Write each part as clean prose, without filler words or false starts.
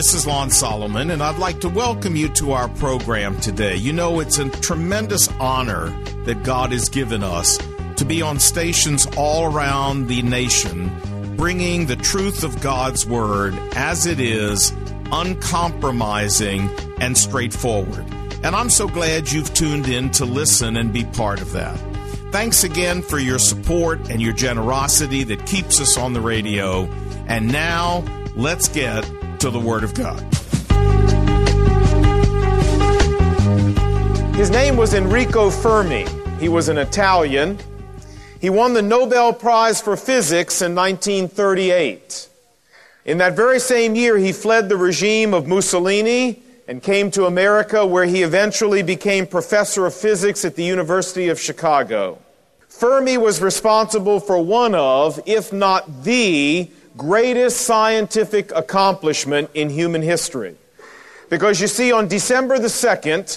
this is Lon Solomon, and I'd like to welcome you to our program today. You know, it's a tremendous honor that God has given us to be on stations all around the nation, bringing the truth of God's Word as it is, uncompromising and straightforward. And I'm so glad you've tuned in to listen and be part of that. Thanks again for your support and your generosity that keeps us on the radio. And now, let's get to the Word of God. His name was Enrico Fermi. He was an Italian. He won the Nobel Prize for Physics in 1938. In that very same year, he fled the regime of Mussolini and came to America, where he eventually became professor of physics at the University of Chicago. Fermi was responsible for one of, if not the, greatest scientific accomplishment in human history. Because you see, on December the 2nd,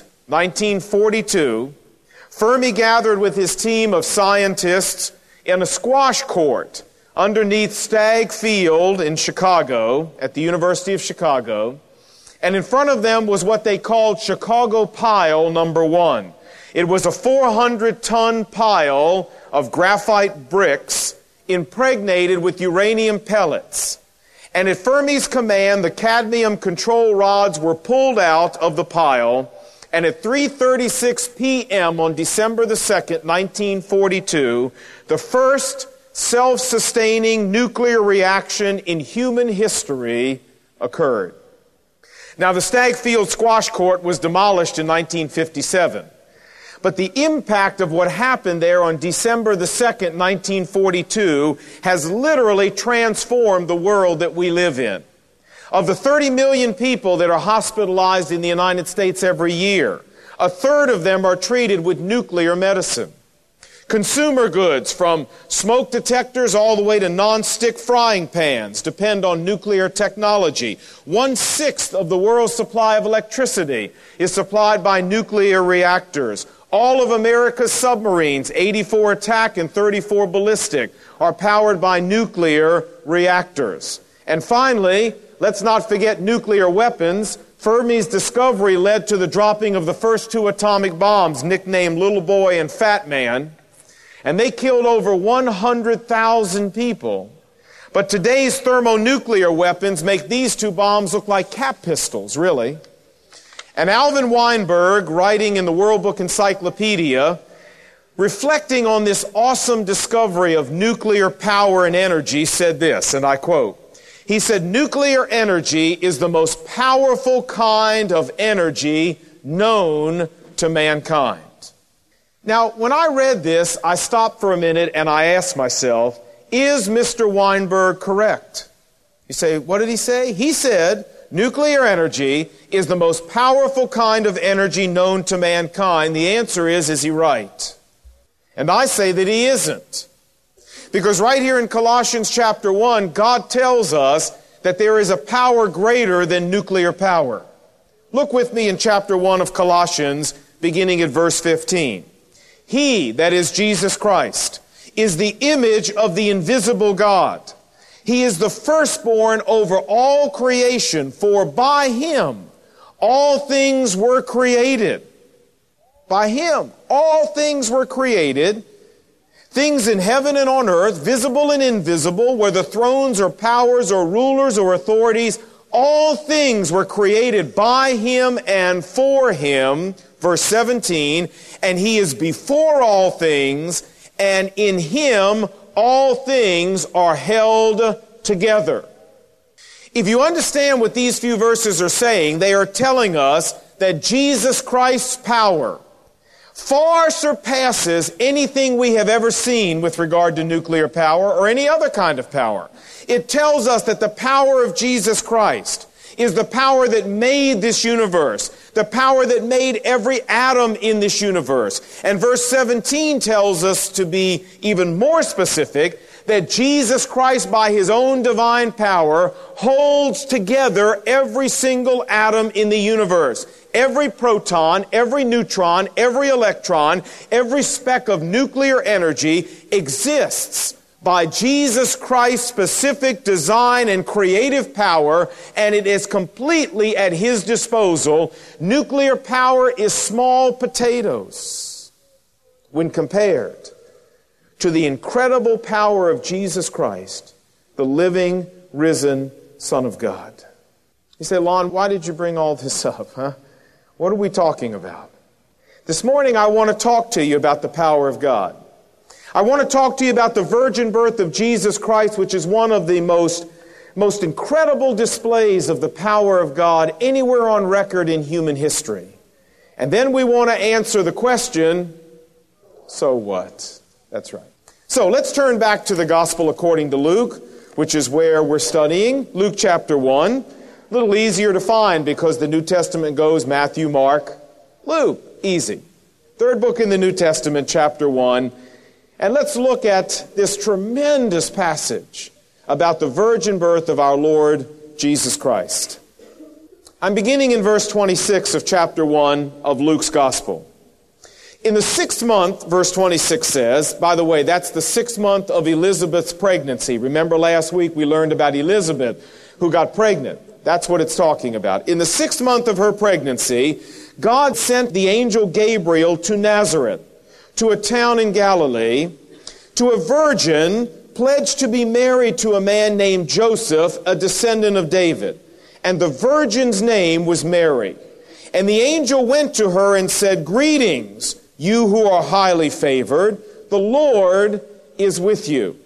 1942, Fermi gathered with his team of scientists in a squash court underneath Stagg Field in Chicago, at the University of Chicago, and in front of them was what they called Chicago Pile Number 1. It was a 400-ton pile of graphite bricks impregnated with uranium pellets. And at Fermi's command, the cadmium control rods were pulled out of the pile, and at 3:36 p.m. on December the 2nd, 1942, the first self-sustaining nuclear reaction in human history occurred. Now, the Stagg Field squash court was demolished in 1957. But the impact of what happened there on December the 2nd, 1942, has literally transformed the world that we live in. Of the 30 million people that are hospitalized in the United States every year, a third of them are treated with nuclear medicine. Consumer goods, from smoke detectors all the way to non-stick frying pans, depend on nuclear technology. 1/6 of the world's supply of electricity is supplied by nuclear reactors. All of America's submarines, 84 attack and 34 ballistic, are powered by nuclear reactors. And finally, let's not forget nuclear weapons. Fermi's discovery led to the dropping of the first 2 atomic bombs, nicknamed Little Boy and Fat Man. And they killed over 100,000 people. But today's thermonuclear weapons make these 2 bombs look like cap pistols, really. And Alvin Weinberg, writing in the World Book Encyclopedia, reflecting on this awesome discovery of nuclear power and energy, said this, and I quote, he said, "Nuclear energy is the most powerful kind of energy known to mankind." Now, when I read this, I stopped for a minute and I asked myself, is Mr. Weinberg correct? You say, what did he say? He said, nuclear energy is the most powerful kind of energy known to mankind. The answer is he right? And I say that he isn't. Because right here in Colossians chapter 1, God tells us that there is a power greater than nuclear power. Look with me in chapter 1 of Colossians, beginning at verse 15. He, that is Jesus Christ, is the image of the invisible God. He is the firstborn over all creation, for by Him all things were created. By Him all things were created, things in heaven and on earth, visible and invisible, whether thrones or powers or rulers or authorities, all things were created by Him and for Him. Verse 17, and He is before all things, and in Him all things are held together. If you understand what these few verses are saying, they are telling us that Jesus Christ's power far surpasses anything we have ever seen with regard to nuclear power or any other kind of power. It tells us that the power of Jesus Christ is the power that made this universe, the power that made every atom in this universe. And verse 17 tells us, to be even more specific, that Jesus Christ, by His own divine power, holds together every single atom in the universe. Every proton, every neutron, every electron, every speck of nuclear energy exists by Jesus Christ's specific design and creative power, and it is completely at His disposal. Nuclear power is small potatoes when compared to the incredible power of Jesus Christ, the living, risen Son of God. You say, Lon, why did you bring all this up, huh? What are we talking about? This morning I want to talk to you about the power of God. I want to talk to you about the virgin birth of Jesus Christ, which is one of the most incredible displays of the power of God anywhere on record in human history. And then we want to answer the question, so what? That's right. So let's turn back to the Gospel according to Luke, which is where we're studying. Luke chapter 1. A little easier to find because the New Testament goes Matthew, Mark, Luke. Easy. Third book in the New Testament, chapter 1. And let's look at this tremendous passage about the virgin birth of our Lord Jesus Christ. I'm beginning in verse 26 of chapter 1 of Luke's Gospel. In the 6th month, verse 26 says, by the way, that's the 6th month of Elizabeth's pregnancy. Remember last week we learned about Elizabeth who got pregnant. That's what it's talking about. In the 6th month of her pregnancy, God sent the angel Gabriel to Nazareth, to a town in Galilee, to a virgin pledged to be married to a man named Joseph, a descendant of David. And the virgin's name was Mary. And the angel went to her and said, "Greetings, you who are highly favored. The Lord is with you."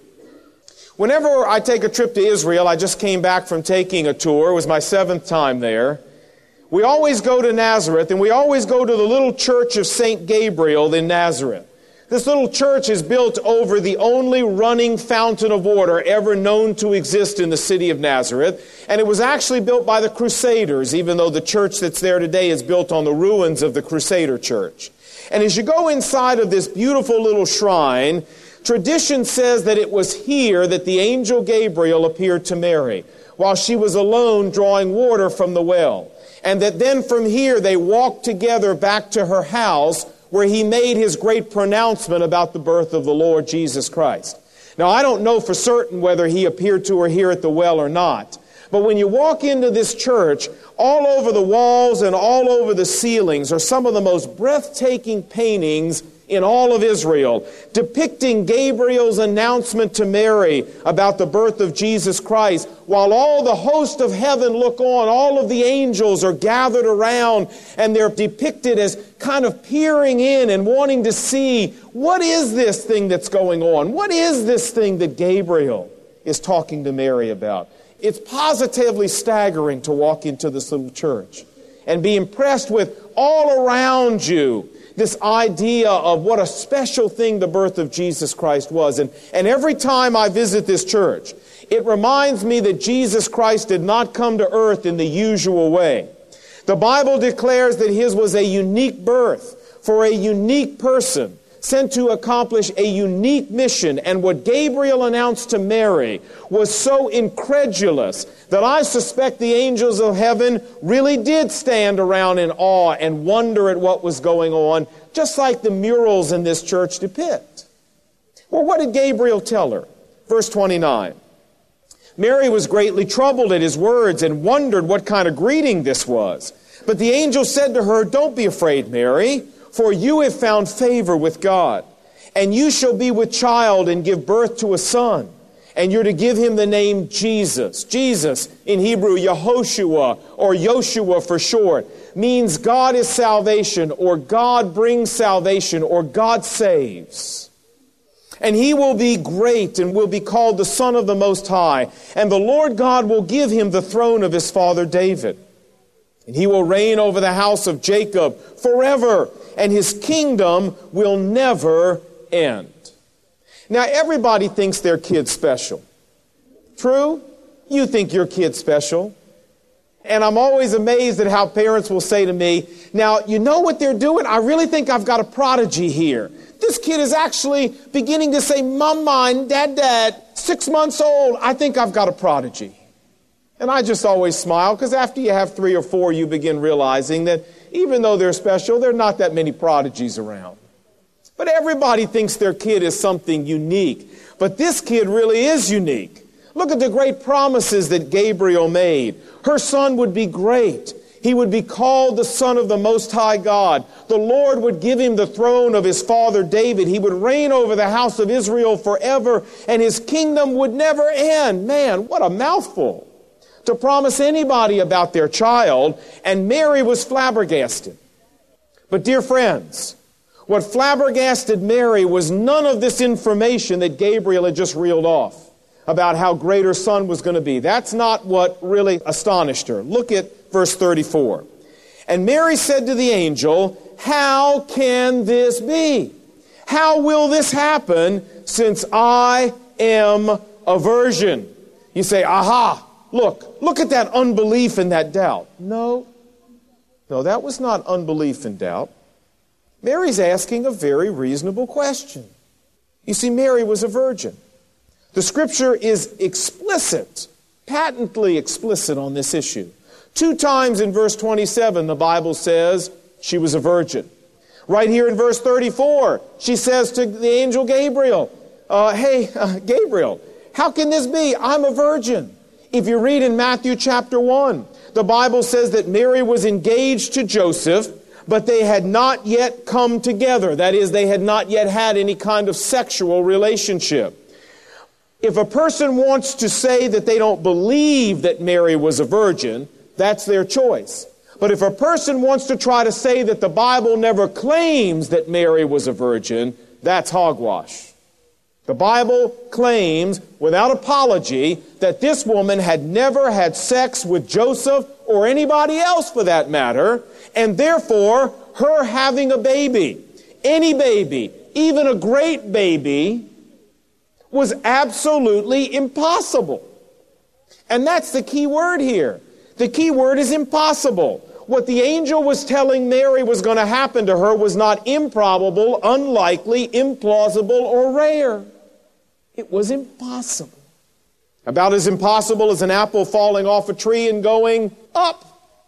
Whenever I take a trip to Israel, I just came back from taking a tour. It was my 7th time there. We always go to Nazareth, and we always go to the little church of St. Gabriel in Nazareth. This little church is built over the only running fountain of water ever known to exist in the city of Nazareth. And it was actually built by the Crusaders, even though the church that's there today is built on the ruins of the Crusader church. And as you go inside of this beautiful little shrine, tradition says that it was here that the angel Gabriel appeared to Mary while she was alone drawing water from the well. And that then from here they walked together back to her house where he made his great pronouncement about the birth of the Lord Jesus Christ. Now, I don't know for certain whether he appeared to her here at the well or not. But when you walk into this church, all over the walls and all over the ceilings are some of the most breathtaking paintings in all of Israel, depicting Gabriel's announcement to Mary about the birth of Jesus Christ. While all the host of heaven look on, all of the angels are gathered around, and they're depicted as kind of peering in and wanting to see, what is this thing that's going on? What is this thing that Gabriel is talking to Mary about? It's positively staggering to walk into this little church and be impressed with all around you this idea of what a special thing the birth of Jesus Christ was. And every time I visit this church, it reminds me that Jesus Christ did not come to earth in the usual way. The Bible declares that His was a unique birth for a unique person, sent to accomplish a unique mission. And what Gabriel announced to Mary was so incredulous that I suspect the angels of heaven really did stand around in awe and wonder at what was going on, just like the murals in this church depict. Well, what did Gabriel tell her? Verse 29. Mary was greatly troubled at his words and wondered what kind of greeting this was. But the angel said to her, "Don't be afraid, Mary, for you have found favor with God. And you shall be with child and give birth to a son. And you're to give him the name Jesus." Jesus, in Hebrew, Yehoshua, or Yoshua for short, means God is salvation, or God brings salvation, or God saves. "And he will be great and will be called the Son of the Most High. And the Lord God will give him the throne of his father David. And he will reign over the house of Jacob forever, and his kingdom will never end." Now, everybody thinks their kid's special. True? You think your kid's special. And I'm always amazed at how parents will say to me, "Now, you know what they're doing? I really think I've got a prodigy here. This kid is actually beginning to say, 'Mama and Dad, 6 months old. I think I've got a prodigy.'" And I just always smile, because after you have 3 or 4, you begin realizing that even though they're special, there are not that many prodigies around. But everybody thinks their kid is something unique. But this kid really is unique. Look at the great promises that Gabriel made. Her son would be great. He would be called the Son of the Most High God. The Lord would give him the throne of his father David. He would reign over the house of Israel forever, and his kingdom would never end. Man, what a mouthful to promise anybody about their child. And Mary was flabbergasted. But dear friends, what flabbergasted Mary was none of this information that Gabriel had just reeled off about how great her son was going to be. That's not what really astonished her. Look at verse 34. And Mary said to the angel, "How can this be? How will this happen since I am a virgin?" You say, aha, look at that unbelief and that doubt. No, that was not unbelief and doubt. Mary's asking a very reasonable question. You see, Mary was a virgin. The Scripture is explicit, patently explicit on this issue. 2 times in verse 27, the Bible says she was a virgin. Right here in verse 34, she says to the angel Gabriel, Gabriel, how can this be? I'm a virgin. If you read in Matthew chapter 1, the Bible says that Mary was engaged to Joseph, but they had not yet come together. That is, they had not yet had any kind of sexual relationship. If a person wants to say that they don't believe that Mary was a virgin, that's their choice. But if a person wants to try to say that the Bible never claims that Mary was a virgin, that's hogwash. The Bible claims, without apology, that this woman had never had sex with Joseph or anybody else for that matter, and therefore, her having a baby, any baby, even a great baby, was absolutely impossible. And that's the key word here. The key word is impossible. What the angel was telling Mary was going to happen to her was not improbable, unlikely, implausible, or rare. It was impossible. About as impossible as an apple falling off a tree and going up.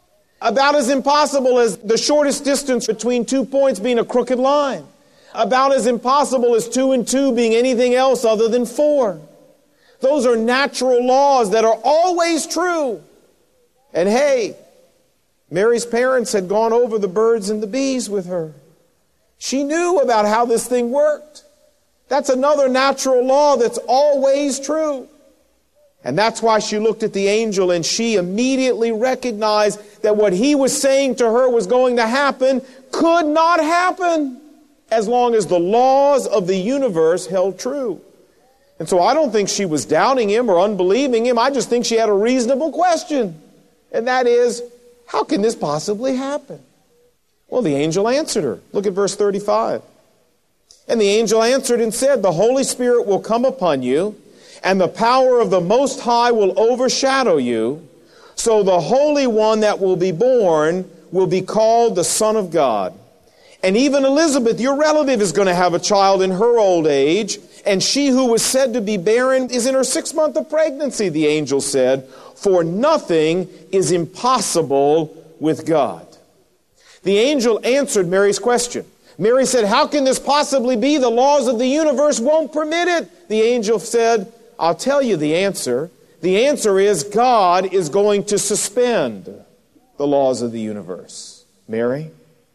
About as impossible as the shortest distance between 2 points being a crooked line. About as impossible as 2 and 2 being anything else other than 4. Those are natural laws that are always true. And hey, Mary's parents had gone over the birds and the bees with her. She knew about how this thing worked. That's another natural law that's always true. And that's why she looked at the angel and she immediately recognized that what he was saying to her was going to happen could not happen as long as the laws of the universe held true. And so I don't think she was doubting him or unbelieving him. I just think she had a reasonable question. And that is, how can this possibly happen? Well, the angel answered her. Look at verse 35. And the angel answered and said, "The Holy Spirit will come upon you, and the power of the Most High will overshadow you. So the Holy One that will be born will be called the Son of God. And even Elizabeth, your relative, is going to have a child in her old age, and she who was said to be barren is in her 6th month of pregnancy," the angel said, "for nothing is impossible with God." The angel answered Mary's question. Mary said, "How can this possibly be? The laws of the universe won't permit it." The angel said, "I'll tell you the answer. The answer is God is going to suspend the laws of the universe. Mary,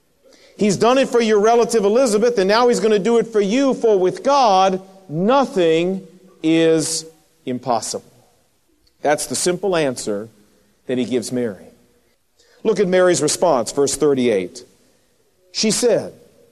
He's done it for your relative Elizabeth, and now He's going to do it for you, for with God, nothing is impossible." That's the simple answer that He gives Mary. Look at Mary's response, verse 38. She said,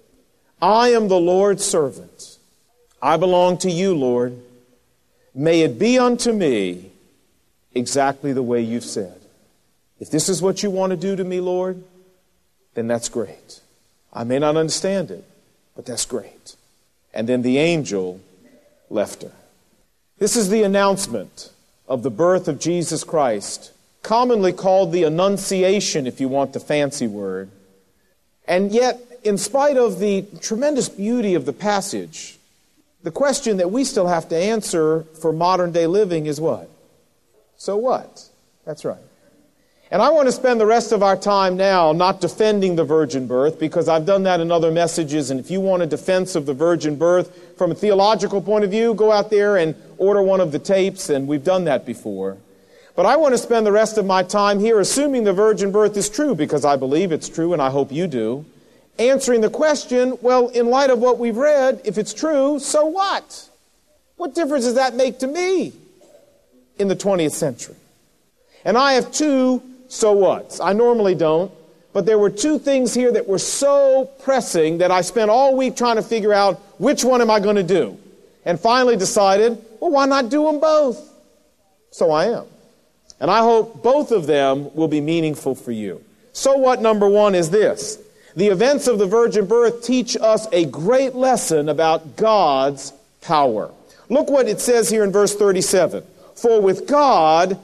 "I am the Lord's servant. I belong to you, Lord. May it be unto me exactly the way you've said." If this is what you want to do to me, Lord, then that's great. I may not understand it, but that's great. And then the angel left her. This is the announcement of the birth of Jesus Christ, commonly called the Annunciation, if you want the fancy word. And yet, in spite of the tremendous beauty of the passage, the question that we still have to answer for modern day living is what? So what? That's right. And I want to spend the rest of our time now not defending the virgin birth, because I've done that in other messages, and if you want a defense of the virgin birth from a theological point of view, go out there and order one of the tapes, and we've done that before. But I want to spend the rest of my time here assuming the virgin birth is true, because I believe it's true, and I hope you do, answering the question, well, in light of what we've read, if it's true, so what? What difference does that make to me in the 20th century? And I have two so whats. I normally don't, but there were two things here that were so pressing that I spent all week trying to figure out which one am I going to do. And finally decided, well, why not do them both? So I am. And I hope both of them will be meaningful for you. So what number one is this. The events of the virgin birth teach us a great lesson about God's power. Look what it says here in verse 37. For with God,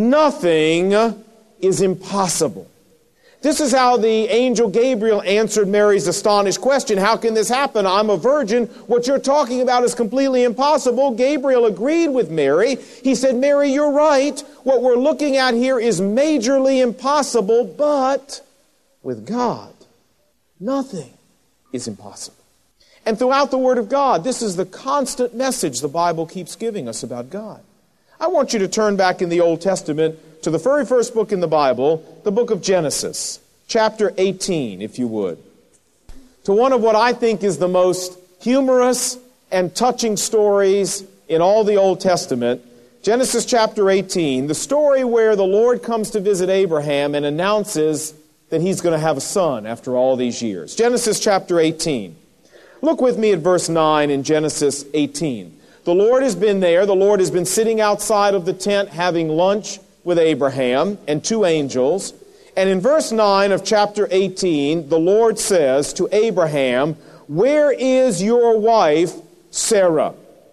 nothing is impossible. This is how the angel Gabriel answered Mary's astonished question. How can this happen? I'm a virgin. What you're talking about is completely impossible. Gabriel agreed with Mary. He said, Mary, you're right. What we're looking at here is majorly impossible, but with God, nothing is impossible. And throughout the Word of God, this is the constant message the Bible keeps giving us about God. I want you to turn back in the Old Testament to the very first book in the Bible, the book of Genesis, chapter 18, if you would. To one of what I think is the most humorous and touching stories in all the Old Testament, Genesis chapter 18, the story where the Lord comes to visit Abraham and announces that he's going to have a son after all these years. Genesis chapter 18. Look with me at verse 9 in Genesis 18. The Lord has been there. The Lord has been sitting outside of the tent having lunch with Abraham and two angels. And in verse 9 of chapter 18, the Lord says to Abraham, where is your wife, Sarah?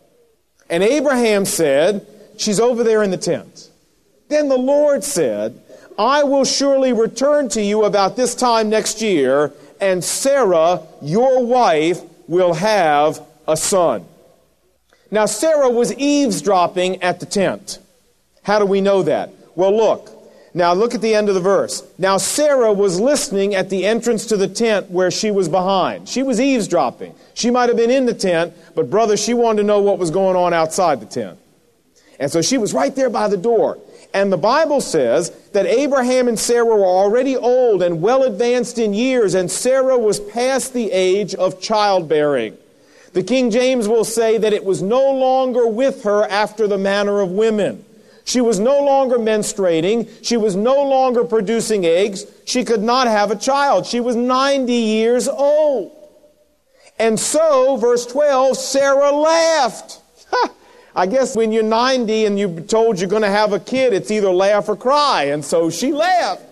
And Abraham said, she's over there in the tent. Then the Lord said, I will surely return to you about this time next year, and Sarah, your wife, will have a son. Now, Sarah was eavesdropping at the tent. How do we know that? Well, look. Now, look at the end of the verse. Now, Sarah was listening at the entrance to the tent where she was behind. She was eavesdropping. She might have been in the tent, but brother, she wanted to know what was going on outside the tent. And so she was right there by the door. And the Bible says that Abraham and Sarah were already old and well advanced in years, and Sarah was past the age of childbearing. The King James will say that it was no longer with her after the manner of women. She was no longer menstruating. She was no longer producing eggs. She could not have a child. She was 90 years old. And so, verse 12, Sarah laughed. I guess when you're 90 and you're told you're going to have a kid, it's either laugh or cry. And so she laughed.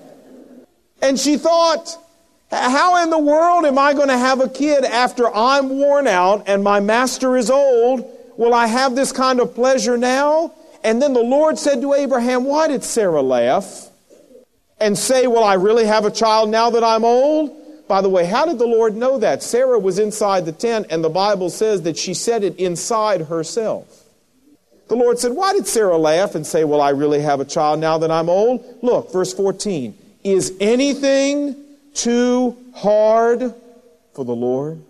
And she thought, how in the world am I going to have a kid after I'm worn out and my master is old? Will I have this kind of pleasure now? And then the Lord said to Abraham, why did Sarah laugh and say, will I really have a child now that I'm old? By the way, how did the Lord know that? Sarah was inside the tent, and the Bible says that she said it inside herself. The Lord said, why did Sarah laugh and say, will I really have a child now that I'm old? Look, verse 14. Is anything too hard for the Lord?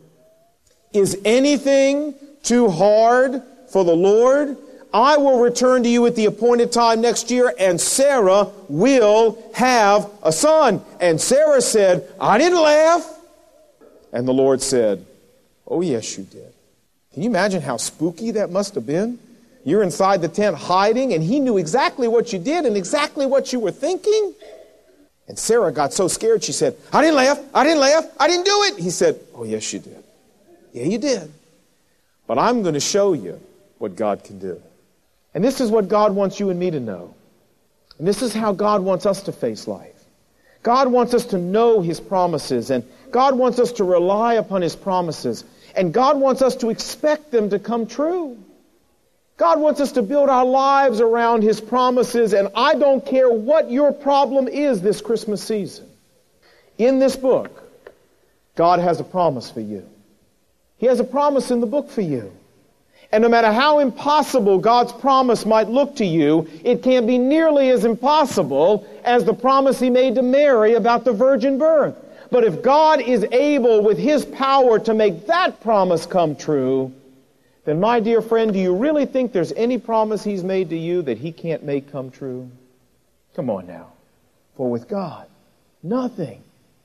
Is anything too hard for the Lord? I will return to you at the appointed time next year, and Sarah will have a son. And Sarah said, I didn't laugh. And the Lord said, oh, yes, you did. Can you imagine how spooky that must have been? You're inside the tent hiding, and he knew exactly what you did and exactly what you were thinking. And Sarah got so scared, she said, I didn't laugh, I didn't laugh, I didn't do it. He said, oh, yes, you did. Yeah, you did. But I'm going to show you what God can do. And this is what God wants you and me to know. And this is how God wants us to face life. God wants us to know His promises, and God wants us to rely upon His promises, and God wants us to expect them to come true. God wants us to build our lives around His promises, and I don't care what your problem is this Christmas season. In this book, God has a promise for you. He has a promise in the book for you. And no matter how impossible God's promise might look to you, it can't be nearly as impossible as the promise He made to Mary about the virgin birth. But if God is able with His power to make that promise come true, then my dear friend, do you really think there's any promise He's made to you that He can't make come true? Come on now. For with God, nothing.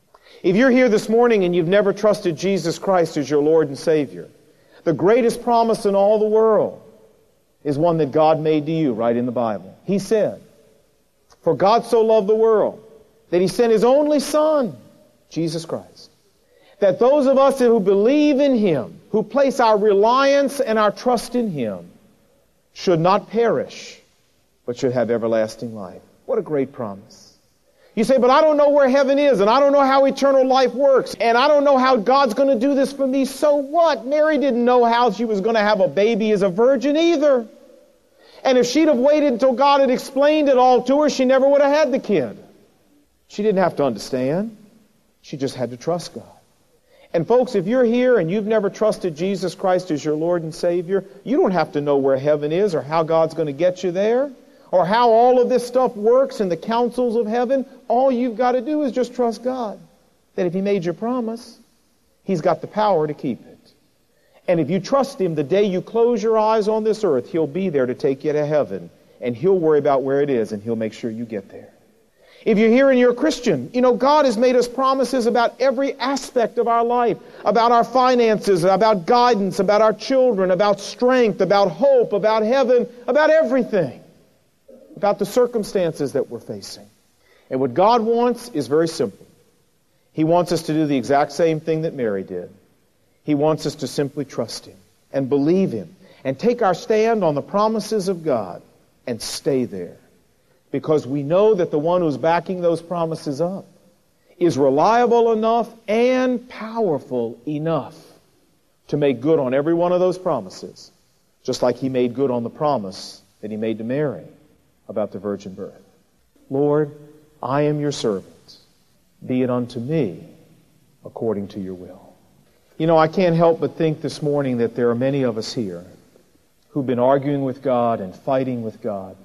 If you're here this morning and you've never trusted Jesus Christ as your Lord and Savior, the greatest promise in all the world is one that God made to you right in the Bible. He said, "For God so loved the world that He sent His only Son, Jesus Christ, that those of us who believe in Him, who place our reliance and our trust in Him, should not perish, but should have everlasting life." What a great promise. You say, "But I don't know where heaven is, and I don't know how eternal life works, and I don't know how God's going to do this for me." So what? Mary didn't know how she was going to have a baby as a virgin either. And if she'd have waited until God had explained it all to her, she never would have had the kid. She didn't have to understand. She just had to trust God. And folks, if you're here and you've never trusted Jesus Christ as your Lord and Savior, you don't have to know where heaven is or how God's going to get you there, or how all of this stuff works in the councils of heaven. All you've got to do is just trust God, that if He made your promise, He's got the power to keep it. And if you trust Him, the day you close your eyes on this earth, He'll be there to take you to heaven, and He'll worry about where it is, and He'll make sure you get there. If you're here and you're a Christian, you know, God has made us promises about every aspect of our life, about our finances, about guidance, about our children, about strength, about hope, about heaven, about everything, about the circumstances that we're facing. And what God wants is very simple. He wants us to do the exact same thing that Mary did. He wants us to simply trust Him and believe Him and take our stand on the promises of God and stay there. Because we know that the one who's backing those promises up is reliable enough and powerful enough to make good on every one of those promises, just like He made good on the promise that He made to Mary about the virgin birth. "Lord, I am your servant. Be it unto me according to your will." You know, I can't help but think this morning that there are many of us here who've been arguing with God and fighting with God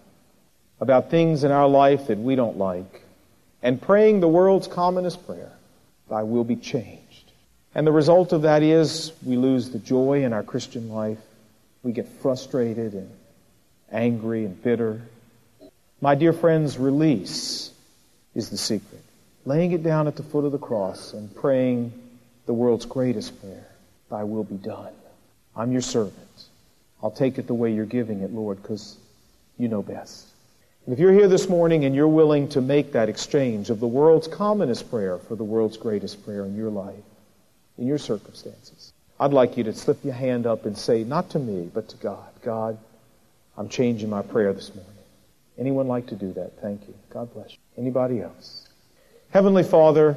about things in our life that we don't like, and praying the world's commonest prayer, "Thy will be changed." And the result of that is we lose the joy in our Christian life. We get frustrated and angry and bitter. My dear friends, release is the secret. Laying it down at the foot of the cross and praying the world's greatest prayer, "Thy will be done. I'm your servant. I'll take it the way you're giving it, Lord, because you know best." And if you're here this morning and you're willing to make that exchange of the world's commonest prayer for the world's greatest prayer in your life, in your circumstances, I'd like you to slip your hand up and say, not to me, but to God, "God, I'm changing my prayer this morning." Anyone like to do that? Thank you. God bless you. Anybody else? Heavenly Father,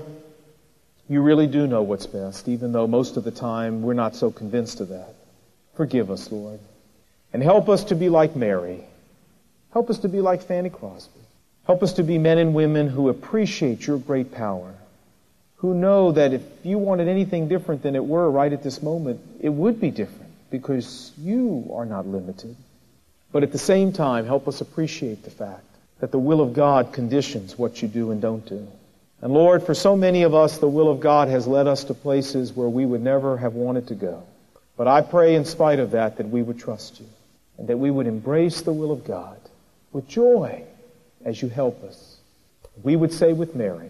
you really do know what's best, even though most of the time we're not so convinced of that. Forgive us, Lord. And help us to be like Mary. Help us to be like Fanny Crosby. Help us to be men and women who appreciate your great power, who know that if you wanted anything different than it were right at this moment, it would be different because you are not limited. But at the same time, help us appreciate the fact that the will of God conditions what you do and don't do. And Lord, for so many of us, the will of God has led us to places where we would never have wanted to go. But I pray in spite of that, that we would trust you and that we would embrace the will of God with joy as you help us. We would say with Mary,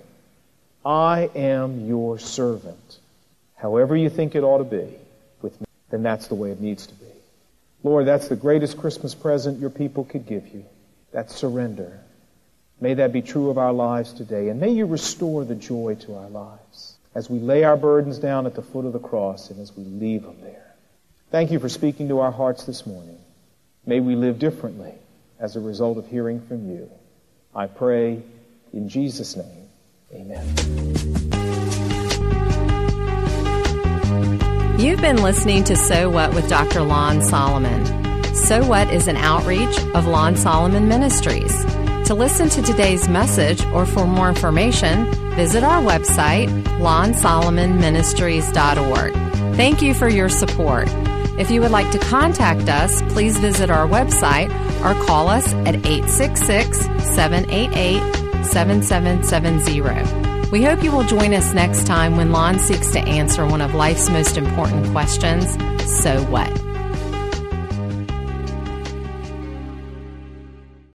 "I am your servant." However you think it ought to be with me, then that's the way it needs to be. Lord, that's the greatest Christmas present your people could give you. That's surrender. May that be true of our lives today. And may you restore the joy to our lives as we lay our burdens down at the foot of the cross and as we leave them there. Thank you for speaking to our hearts this morning. May we live differently as a result of hearing from you. I pray in Jesus' name. Amen. You've been listening to So What with Dr. Lon Solomon. So What is an outreach of Lon Solomon Ministries. To listen to today's message or for more information, visit our website, lonsolomonministries.org. Thank you for your support. If you would like to contact us, please visit our website or call us at 866-788-7770. We hope you will join us next time when Lon seeks to answer one of life's most important questions, so what?